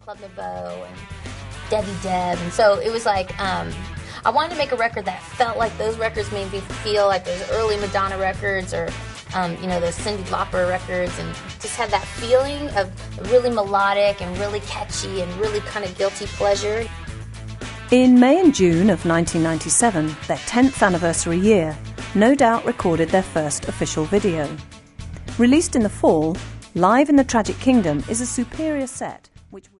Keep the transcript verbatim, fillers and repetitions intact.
Club Nouveau and Debbie Deb. And so it was like, um, I wanted to make a record that felt like those records made me feel like those early Madonna records or, um, you know, those Cyndi Lauper records, and just have that feeling of really melodic and really catchy and really kind of guilty pleasure. In May and June of nineteen ninety-seven, their tenth anniversary year, No Doubt recorded their first official video. Released in the fall, Live in the Tragic Kingdom is a superior set which